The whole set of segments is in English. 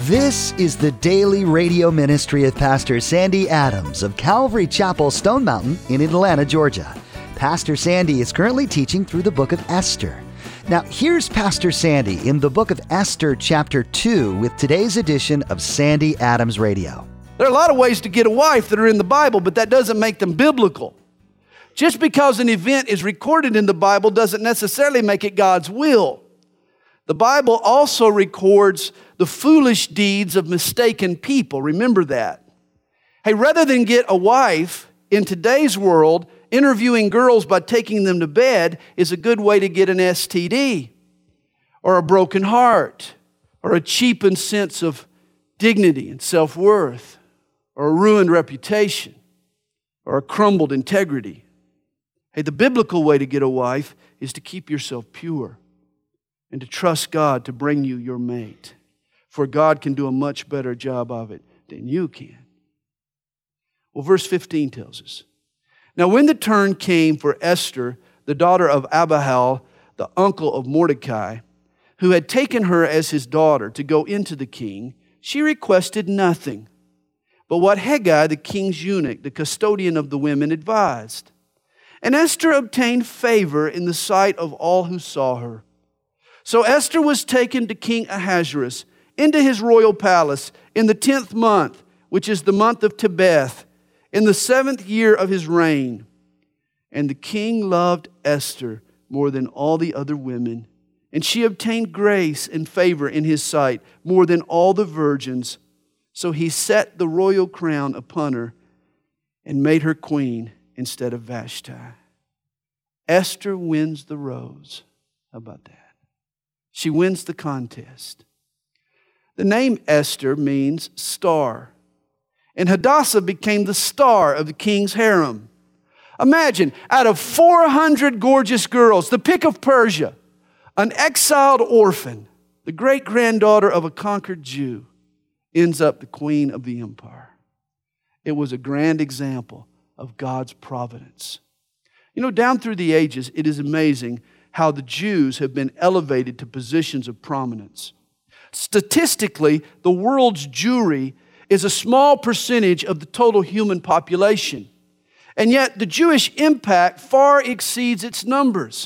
This is the daily radio ministry of Pastor Sandy Adams of Calvary Chapel, Stone Mountain in Atlanta, Georgia. Pastor Sandy is currently teaching through the book of Esther. Now, here's Pastor Sandy in the book of Esther, chapter 2, with today's edition of Sandy Adams Radio. There are a lot of ways to get a wife that are in the Bible, but that doesn't make them biblical. Just because an event is recorded in the Bible doesn't necessarily make it God's will. The Bible also records the foolish deeds of mistaken people. Remember that. Hey, rather than get a wife in today's world, interviewing girls by taking them to bed is a good way to get an STD or a broken heart or a cheapened sense of dignity and self-worth or a ruined reputation or a crumbled integrity. Hey, the biblical way to get a wife is to keep yourself pure and to trust God to bring you your mate. For God can do a much better job of it than you can. Well, verse 15 tells us, now when the turn came for Esther, the daughter of Abihail, the uncle of Mordecai, who had taken her as his daughter to go into the king, she requested nothing but what Hegai, the king's eunuch, the custodian of the women, advised. And Esther obtained favor in the sight of all who saw her. So Esther was taken to King Ahasuerus into his royal palace in the 10th month, which is the month of Tebeth, in the 7th year of his reign. And the king loved Esther more than all the other women, and she obtained grace and favor in his sight more than all the virgins. So he set the royal crown upon her and made her queen instead of Vashti. Esther wins the rose. How about that? She wins the contest. The name Esther means star. And Hadassah became the star of the king's harem. Imagine, out of 400 gorgeous girls, the pick of Persia, an exiled orphan, the great-granddaughter of a conquered Jew, ends up the queen of the empire. It was a grand example of God's providence. You know, down through the ages, it is amazing how the Jews have been elevated to positions of prominence. Statistically, the world's Jewry is a small percentage of the total human population. And yet, the Jewish impact far exceeds its numbers.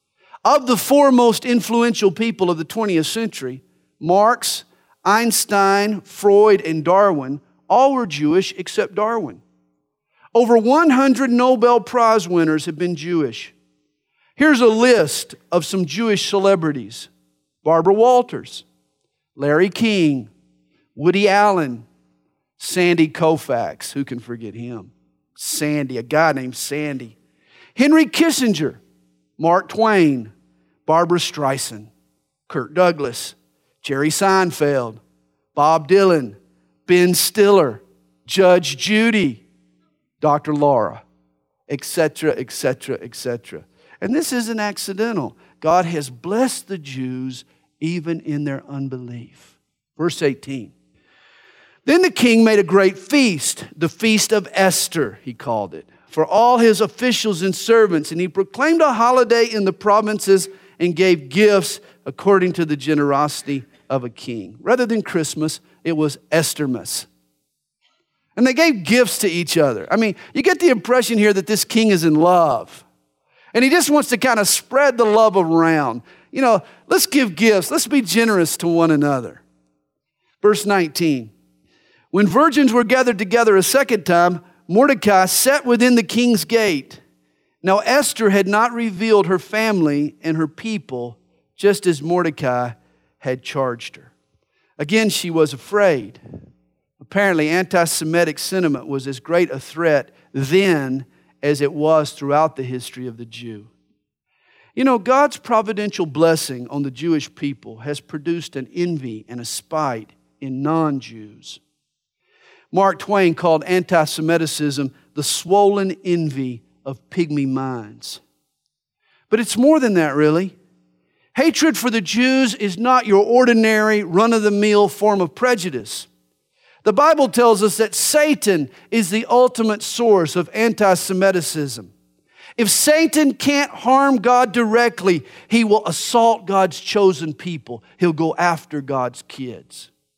Of the four most influential people of the 20th century, Marx, Einstein, Freud, and Darwin, all were Jewish except Darwin. Over 100 Nobel Prize winners have been Jewish. Here's a list of some Jewish celebrities: Barbara Walters, Larry King, Woody Allen, Sandy Koufax. Who can forget him? Sandy, a guy named Sandy. Henry Kissinger, Mark Twain, Barbara Streisand, Kirk Douglas, Jerry Seinfeld, Bob Dylan, Ben Stiller, Judge Judy, Dr. Laura, etc., etc., etc. And this isn't accidental. God has blessed the Jews even in their unbelief. Verse 18. Then the king made a great feast, the feast of Esther, he called it, for all his officials and servants. And he proclaimed a holiday in the provinces and gave gifts according to the generosity of a king. Rather than Christmas, it was Esthermas. And they gave gifts to each other. I mean, you get the impression here that this king is in love. And he just wants to kind of spread the love around. You know, let's give gifts. Let's be generous to one another. Verse 19. When virgins were gathered together a second time, Mordecai sat within the king's gate. Now Esther had not revealed her family and her people, just as Mordecai had charged her. Again, she was afraid. Apparently, anti-Semitic sentiment was as great a threat then as it was throughout the history of the Jew. You know, God's providential blessing on the Jewish people has produced an envy and a spite in non-Jews. Mark Twain called anti-Semitism the swollen envy of pygmy minds. But it's more than that, really. Hatred for the Jews is not your ordinary, run-of-the-mill form of prejudice. The Bible tells us that Satan is the ultimate source of anti-Semitism. If Satan can't harm God directly, he will assault God's chosen people. He'll go after God's kids.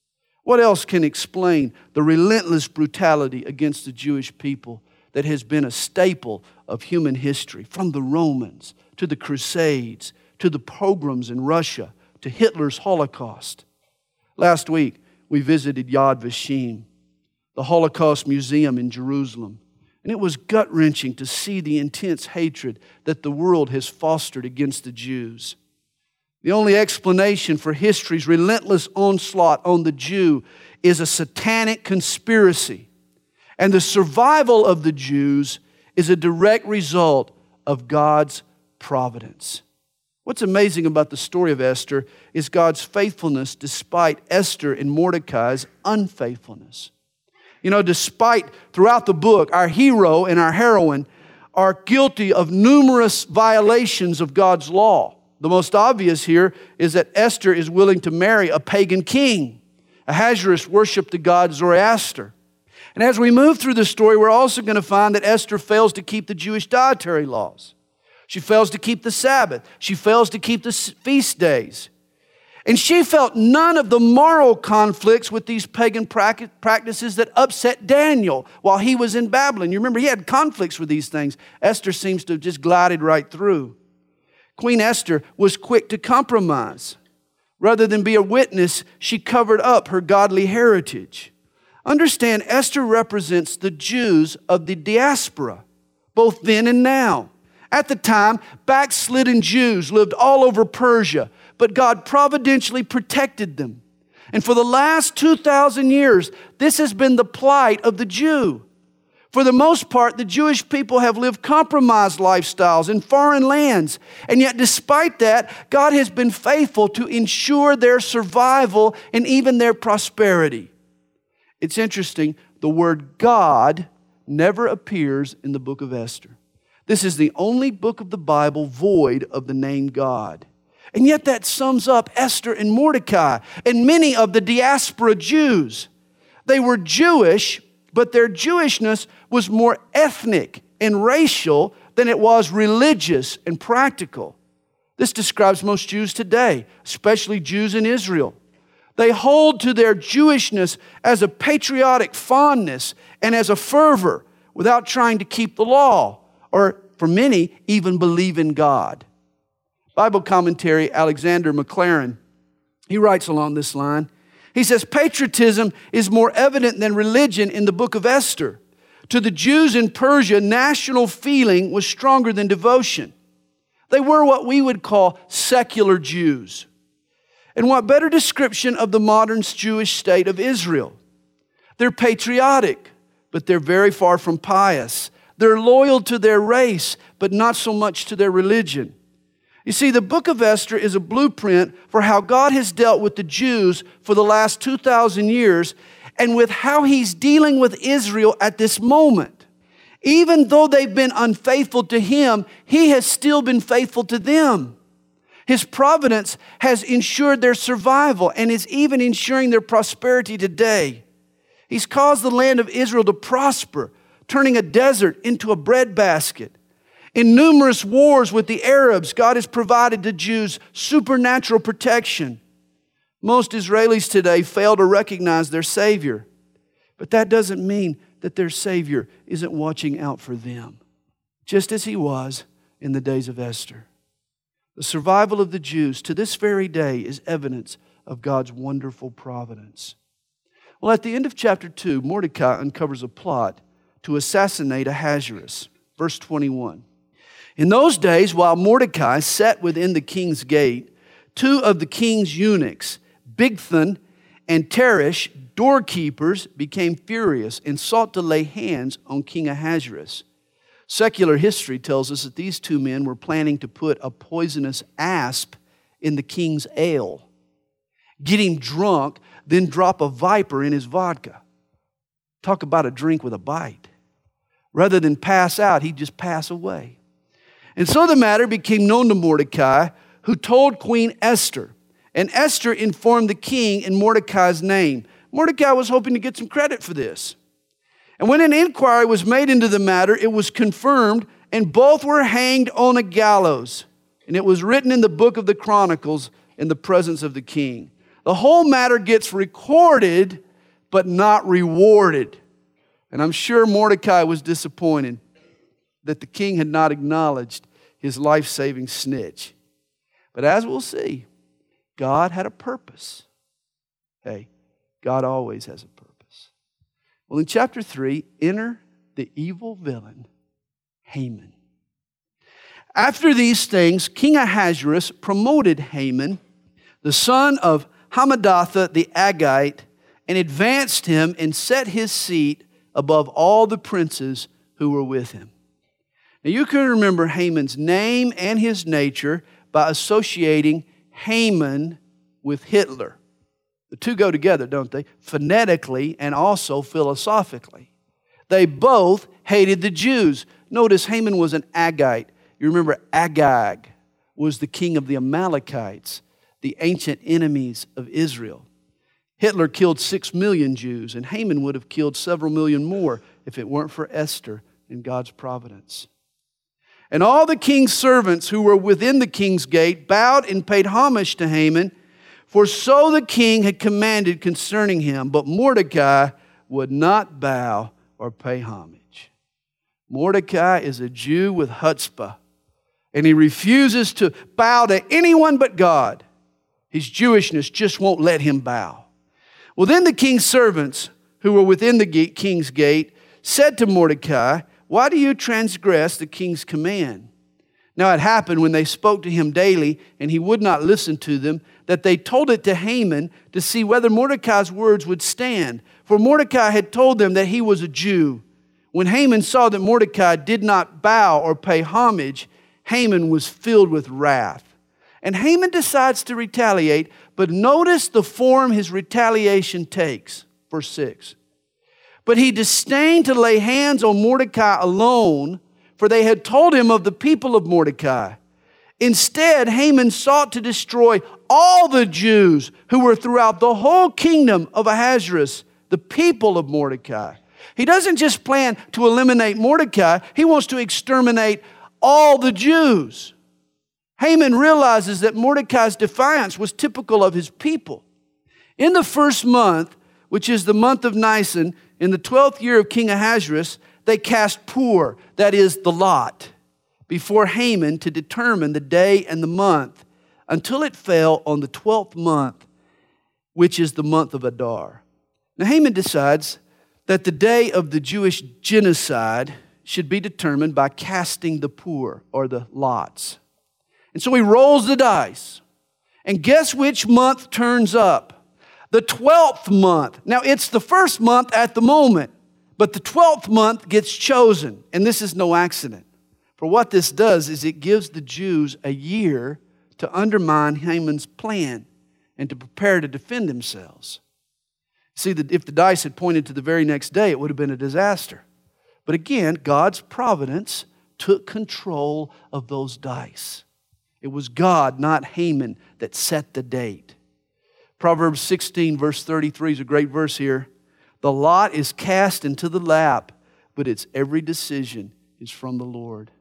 What else can explain the relentless brutality against the Jewish people that has been a staple of human history, from the Romans to the Crusades to the pogroms in Russia to Hitler's Holocaust? Last week, we visited Yad Vashem, the Holocaust Museum in Jerusalem, and it was gut-wrenching to see the intense hatred that the world has fostered against the Jews. The only explanation for history's relentless onslaught on the Jew is a satanic conspiracy. And the survival of the Jews is a direct result of God's providence. What's amazing about the story of Esther is God's faithfulness despite Esther and Mordecai's unfaithfulness. You know, throughout the book, our hero and our heroine are guilty of numerous violations of God's law. The most obvious here is that Esther is willing to marry a pagan king. Ahasuerus worshiped the god Zoroaster. And as we move through the story, we're also going to find that Esther fails to keep the Jewish dietary laws. She fails to keep the Sabbath. She fails to keep the feast days. And she felt none of the moral conflicts with these pagan practices that upset Daniel while he was in Babylon. You remember, he had conflicts with these things. Esther seems to have just glided right through. Queen Esther was quick to compromise. Rather than be a witness, she covered up her godly heritage. Understand, Esther represents the Jews of the diaspora, both then and now. At the time, backslidden Jews lived all over Persia, but God providentially protected them. And for the last 2,000 years, this has been the plight of the Jew. For the most part, the Jewish people have lived compromised lifestyles in foreign lands. And yet, despite that, God has been faithful to ensure their survival and even their prosperity. It's interesting, the word God never appears in the book of Esther. This is the only book of the Bible void of the name God. And yet that sums up Esther and Mordecai and many of the diaspora Jews. They were Jewish, but their Jewishness was more ethnic and racial than it was religious and practical. This describes most Jews today, especially Jews in Israel. They hold to their Jewishness as a patriotic fondness and as a fervor without trying to keep the law, or for many, even believe in God. Bible commentary Alexander McLaren, he writes along this line. He says, patriotism is more evident than religion in the book of Esther. To the Jews in Persia, national feeling was stronger than devotion. They were what we would call secular Jews. And what better description of the modern Jewish state of Israel? They're patriotic, but they're very far from pious. They're loyal to their race, but not so much to their religion. You see, the book of Esther is a blueprint for how God has dealt with the Jews for the last 2,000 years and with how He's dealing with Israel at this moment. Even though they've been unfaithful to Him, He has still been faithful to them. His providence has ensured their survival and is even ensuring their prosperity today. He's caused the land of Israel to prosper, turning a desert into a breadbasket. In numerous wars with the Arabs, God has provided the Jews supernatural protection. Most Israelis today fail to recognize their Savior, but that doesn't mean that their Savior isn't watching out for them, just as He was in the days of Esther. The survival of the Jews to this very day is evidence of God's wonderful providence. Well, at the end of chapter 2, Mordecai uncovers a plot to assassinate Ahasuerus. Verse 21. In those days, while Mordecai sat within the king's gate, two of the king's eunuchs, Bigthan and Teresh, doorkeepers, became furious and sought to lay hands on King Ahasuerus. Secular history tells us that these two men were planning to put a poisonous asp in the king's ale, get him drunk, then drop a viper in his vodka. Talk about a drink with a bite. Rather than pass out, he'd just pass away. And so the matter became known to Mordecai, who told Queen Esther. And Esther informed the king in Mordecai's name. Mordecai was hoping to get some credit for this. And when an inquiry was made into the matter, it was confirmed, and both were hanged on a gallows. And it was written in the book of the Chronicles in the presence of the king. The whole matter gets recorded, but not rewarded. And I'm sure Mordecai was disappointed that the king had not acknowledged his life-saving snitch. But as we'll see, God had a purpose. Hey, God always has a purpose. Well, in chapter 3, enter the evil villain, Haman. After these things, King Ahasuerus promoted Haman, the son of Hammedatha the Agagite, and advanced him and set his seat above all the princes who were with him. Now you can remember Haman's name and his nature by associating Haman with Hitler. The two go together, don't they? Phonetically and also philosophically. They both hated the Jews. Notice Haman was an Agagite. You remember Agag was the king of the Amalekites, the ancient enemies of Israel. Hitler killed 6 million Jews, and Haman would have killed several million more if it weren't for Esther and God's providence. And all the king's servants who were within the king's gate bowed and paid homage to Haman, for so the king had commanded concerning him. But Mordecai would not bow or pay homage. Mordecai is a Jew with chutzpah, and he refuses to bow to anyone but God. His Jewishness just won't let him bow. Well, then the king's servants who were within the king's gate said to Mordecai, "Why do you transgress the king's command?" Now it happened when they spoke to him daily and he would not listen to them, that they told it to Haman to see whether Mordecai's words would stand. For Mordecai had told them that he was a Jew. When Haman saw that Mordecai did not bow or pay homage, Haman was filled with wrath. And Haman decides to retaliate, but notice the form his retaliation takes. Verse 6. But he disdained to lay hands on Mordecai alone, for they had told him of the people of Mordecai. Instead, Haman sought to destroy all the Jews who were throughout the whole kingdom of Ahasuerus, the people of Mordecai. He doesn't just plan to eliminate Mordecai, he wants to exterminate all the Jews. Haman realizes that Mordecai's defiance was typical of his people. In the first month, which is the month of Nisan, in the 12th year of King Ahasuerus, they cast Pur, that is the lot, before Haman to determine the day and the month, until it fell on the 12th month, which is the month of Adar. Now Haman decides that the day of the Jewish genocide should be determined by casting the Pur, or the lots. And so he rolls the dice. And guess which month turns up? The 12th month. Now it's the first month at the moment, but the 12th month gets chosen. And this is no accident. For what this does is it gives the Jews a year to undermine Haman's plan and to prepare to defend themselves. See, if the dice had pointed to the very next day, it would have been a disaster. But again, God's providence took control of those dice. It was God, not Haman, that set the date. Proverbs 16, verse 33 is a great verse here. The lot is cast into the lap, but its every decision is from the Lord.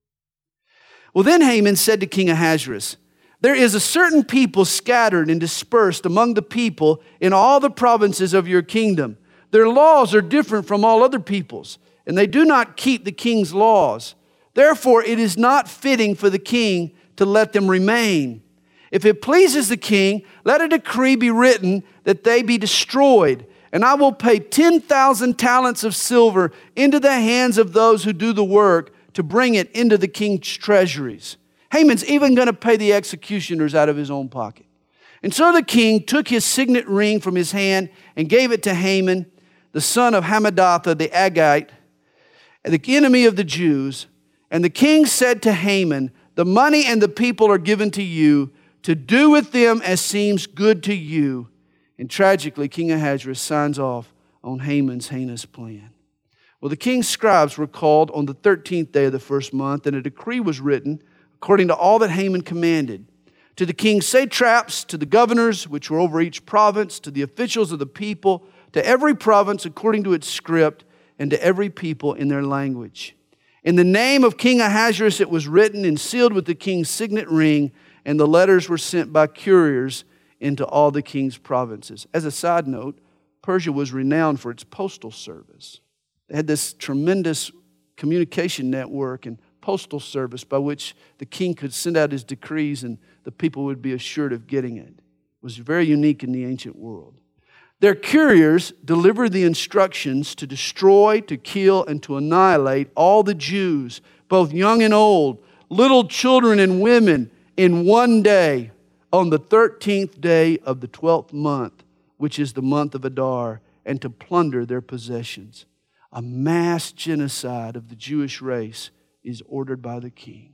Well, then Haman said to King Ahasuerus, "There is a certain people scattered and dispersed among the people in all the provinces of your kingdom. Their laws are different from all other peoples, and they do not keep the king's laws. Therefore, it is not fitting for the king to let them remain. If it pleases the king, let a decree be written that they be destroyed, and I will pay 10,000 talents of silver into the hands of those who do the work to bring it into the king's treasuries." Haman's even going to pay the executioners out of his own pocket. And so the king took his signet ring from his hand and gave it to Haman, the son of Hammedatha the Agagite, the enemy of the Jews. And the king said to Haman, "The money and the people are given to you to do with them as seems good to you." And tragically, King Ahasuerus signs off on Haman's heinous plan. Well, the king's scribes were called on the 13th day of the first month, and a decree was written according to all that Haman commanded. To the king's satraps, to the governors, which were over each province, to the officials of the people, to every province according to its script, and to every people in their language. In the name of King Ahasuerus it was written and sealed with the king's signet ring, and the letters were sent by couriers into all the king's provinces. As a side note, Persia was renowned for its postal service. They had this tremendous communication network and postal service by which the king could send out his decrees and the people would be assured of getting it. It was very unique in the ancient world. Their couriers delivered the instructions to destroy, to kill, and to annihilate all the Jews, both young and old, little children and women, in one day, on the 13th day of the 12th month, which is the month of Adar, and to plunder their possessions. A mass genocide of the Jewish race is ordered by the king.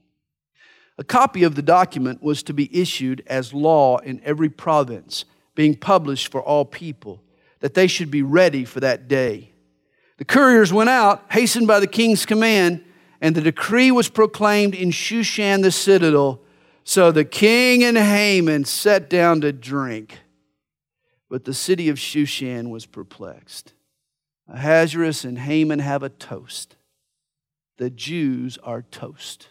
A copy of the document was to be issued as law in every province, being published for all people, that they should be ready for that day. The couriers went out, hastened by the king's command, and the decree was proclaimed in Shushan the citadel. So the king and Haman sat down to drink. But the city of Shushan was perplexed. Ahasuerus and Haman have a toast. The Jews are toast.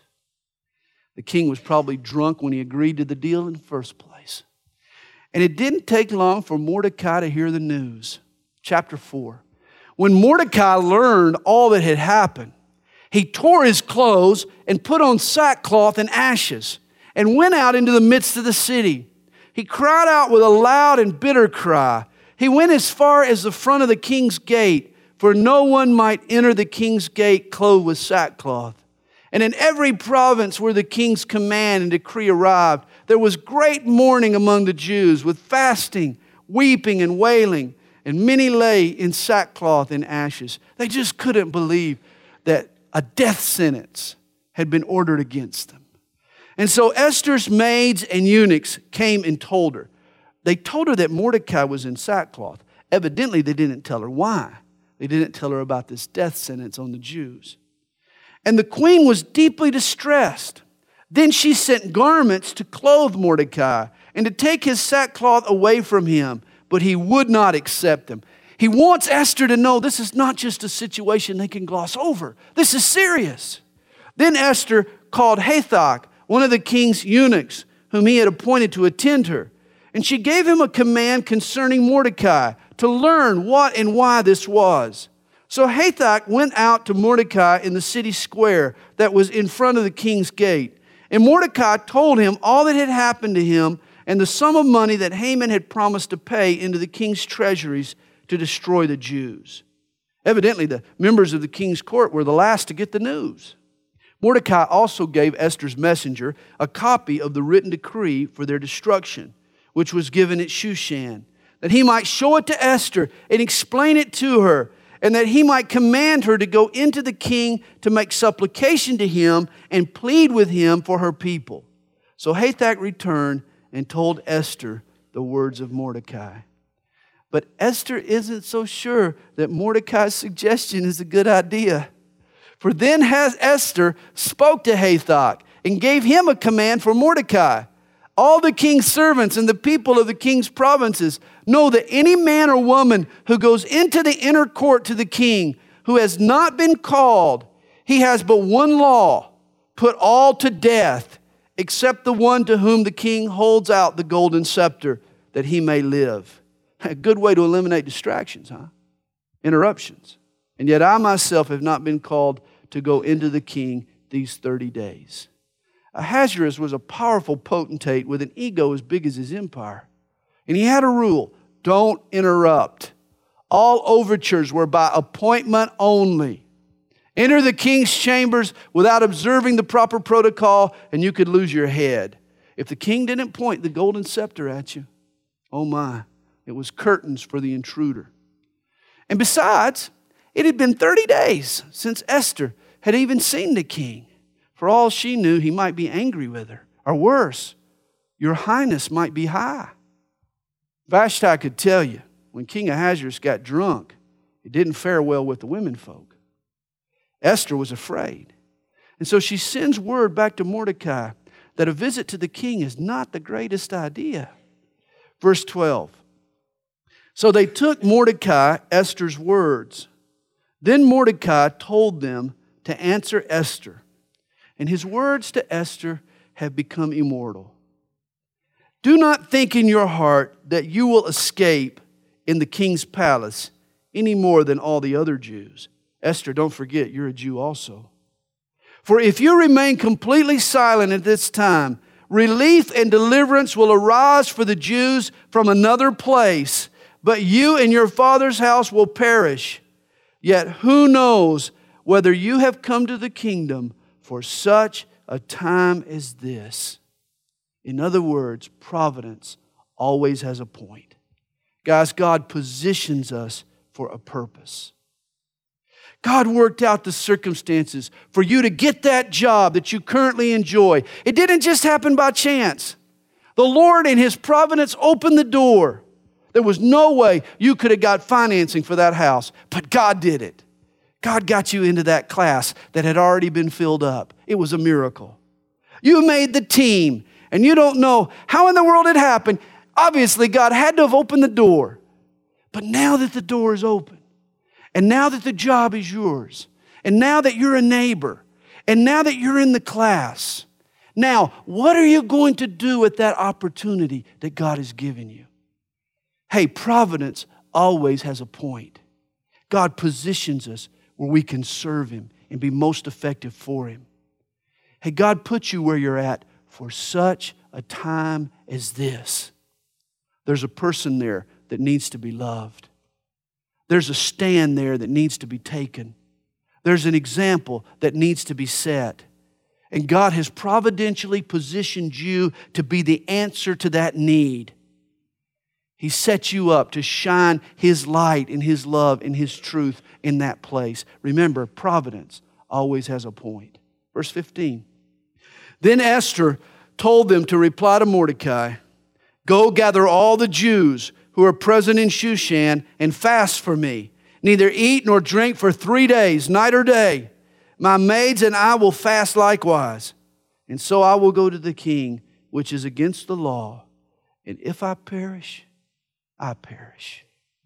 The king was probably drunk when he agreed to the deal in the first place. And it didn't take long for Mordecai to hear the news. Chapter 4. When Mordecai learned all that had happened, he tore his clothes and put on sackcloth and ashes and went out into the midst of the city. He cried out with a loud and bitter cry. He went as far as the front of the king's gate, for no one might enter the king's gate clothed with sackcloth. And in every province where the king's command and decree arrived, there was great mourning among the Jews, with fasting, weeping, and wailing, and many lay in sackcloth and ashes. They just couldn't believe that a death sentence had been ordered against them. And so Esther's maids and eunuchs came and told her. They told her that Mordecai was in sackcloth. Evidently, they didn't tell her why. They didn't tell her about this death sentence on the Jews. And the queen was deeply distressed. Then she sent garments to clothe Mordecai and to take his sackcloth away from him, but he would not accept them. He wants Esther to know this is not just a situation they can gloss over. This is serious. Then Esther called Hathach, one of the king's eunuchs, whom he had appointed to attend her. And she gave him a command concerning Mordecai to learn what and why this was. So Hathach went out to Mordecai in the city square that was in front of the king's gate. And Mordecai told him all that had happened to him and the sum of money that Haman had promised to pay into the king's treasuries to destroy the Jews. Evidently, the members of the king's court were the last to get the news. Mordecai also gave Esther's messenger a copy of the written decree for their destruction, which was given at Shushan, that he might show it to Esther and explain it to her, and that he might command her to go into the king to make supplication to him and plead with him for her people. So Hathach returned and told Esther the words of Mordecai. But Esther isn't so sure that Mordecai's suggestion is a good idea. For then Esther spoke to Hathach and gave him a command for Mordecai. All the king's servants and the people of the king's provinces know that any man or woman who goes into the inner court to the king who has not been called, he has but one law: put all to death, except the one to whom the king holds out the golden scepter, that he may live. A good way to eliminate distractions, huh? Interruptions. And yet I myself have not been called to go into the king these 30 days. Ahasuerus was a powerful potentate with an ego as big as his empire. And he had a rule: don't interrupt. All overtures were by appointment only. Enter the king's chambers without observing the proper protocol, and you could lose your head. If the king didn't point the golden scepter at you, oh my, it was curtains for the intruder. And besides, it had been 30 days since Esther had even seen the king. For all she knew, he might be angry with her. Or worse, your highness might be high. Vashti could tell you, when King Ahasuerus got drunk, it didn't fare well with the women folk. Esther was afraid. And so she sends word back to Mordecai that a visit to the king is not the greatest idea. Verse 12. So they took Mordecai Esther's words. Then Mordecai told them to answer Esther. And his words to Esther have become immortal. Do not think in your heart that you will escape in the king's palace any more than all the other Jews. Esther, don't forget, you're a Jew also. For if you remain completely silent at this time, relief and deliverance will arise for the Jews from another place, but you and your father's house will perish. Yet who knows whether you have come to the kingdom for such a time as this? In other words, providence always has a point. Guys, God positions us for a purpose. God worked out the circumstances for you to get that job that you currently enjoy. It didn't just happen by chance. The Lord in His providence opened the door. There was no way you could have got financing for that house, but God did it. God got you into that class that had already been filled up. It was a miracle. You made the team, and you don't know how in the world it happened. Obviously, God had to have opened the door. But now that the door is open, and now that the job is yours, and now that you're a neighbor, and now that you're in the class, now, what are you going to do with that opportunity that God has given you? Hey, providence always has a point. God positions us where we can serve Him and be most effective for Him. Hey, God put you where you're at for such a time as this. There's a person there that needs to be loved. There's a stand there that needs to be taken. There's an example that needs to be set. And God has providentially positioned you to be the answer to that need. He set you up to shine His light and His love and His truth in that place. Remember, providence always has a point. Verse 15. Then Esther told them to reply to Mordecai, "Go gather all the Jews who are present in Shushan and fast for me. Neither eat nor drink for 3 days, night or day. My maids and I will fast likewise. And so I will go to the king, which is against the law. And if I perish, I perish."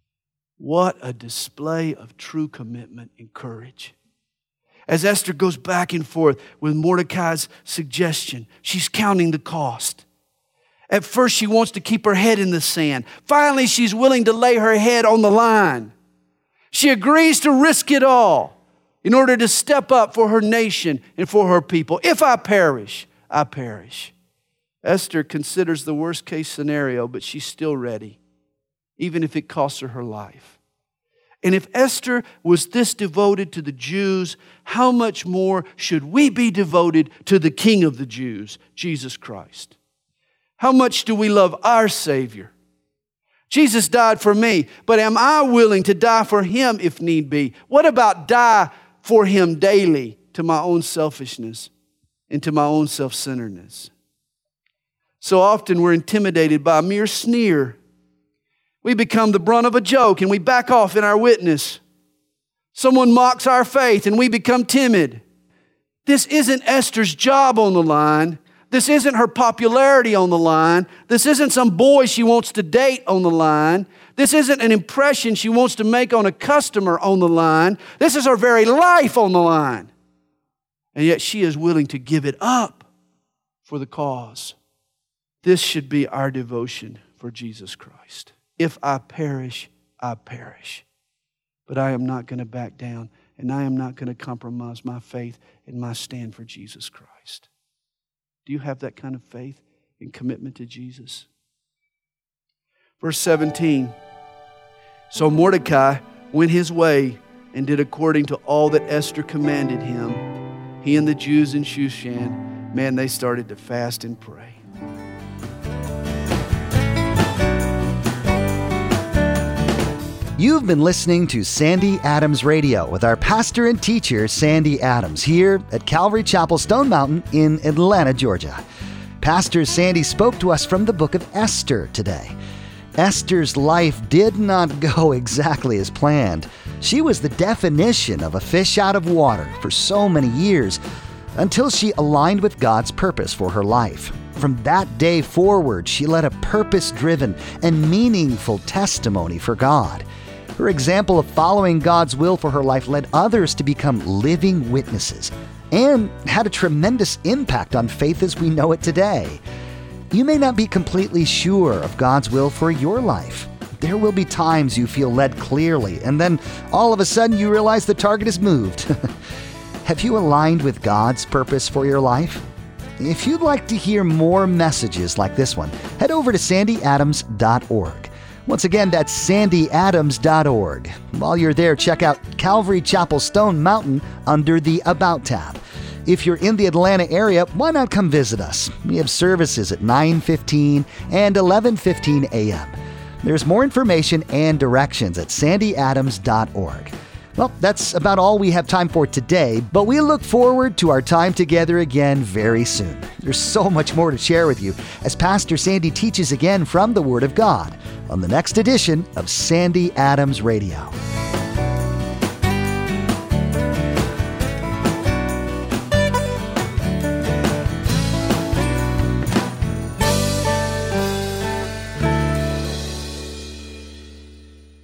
What a display of true commitment and courage. As Esther goes back and forth with Mordecai's suggestion, she's counting the cost. At first, she wants to keep her head in the sand. Finally, she's willing to lay her head on the line. She agrees to risk it all in order to step up for her nation and for her people. If I perish, I perish. Esther considers the worst case scenario, but she's still ready, even if it costs her her life. And if Esther was this devoted to the Jews, how much more should we be devoted to the King of the Jews, Jesus Christ? How much do we love our Savior? Jesus died for me, but am I willing to die for Him if need be? What about die for Him daily to my own selfishness and to my own self-centeredness? So often we're intimidated by a mere sneer. We become the brunt of a joke and we back off in our witness. Someone mocks our faith and we become timid. This isn't Esther's job on the line. This isn't her popularity on the line. This isn't some boy she wants to date on the line. This isn't an impression she wants to make on a customer on the line. This is her very life on the line. And yet she is willing to give it up for the cause. This should be our devotion for Jesus Christ. If I perish, I perish. But I am not going to back down, and I am not going to compromise my faith and my stand for Jesus Christ. Do you have that kind of faith and commitment to Jesus? Verse 17. So Mordecai went his way and did according to all that Esther commanded him. He and the Jews in Shushan, man, they started to fast and pray. You've been listening to Sandy Adams Radio with our pastor and teacher, Sandy Adams, here at Calvary Chapel Stone Mountain in Atlanta, Georgia. Pastor Sandy spoke to us from the book of Esther today. Esther's life did not go exactly as planned. She was the definition of a fish out of water for so many years until she aligned with God's purpose for her life. From that day forward, she led a purpose-driven and meaningful testimony for God. Her example of following God's will for her life led others to become living witnesses and had a tremendous impact on faith as we know it today. You may not be completely sure of God's will for your life. There will be times you feel led clearly, and then all of a sudden you realize the target is moved. Have you aligned with God's purpose for your life? If you'd like to hear more messages like this one, head over to sandyadams.org. Once again, that's sandyadams.org. While you're there, check out Calvary Chapel Stone Mountain under the About tab. If you're in the Atlanta area, why not come visit us? We have services at 9:15 and 11:15 a.m. There's more information and directions at sandyadams.org. Well, that's about all we have time for today, but we look forward to our time together again very soon. There's so much more to share with you as Pastor Sandy teaches again from the Word of God on the next edition of Sandy Adams Radio.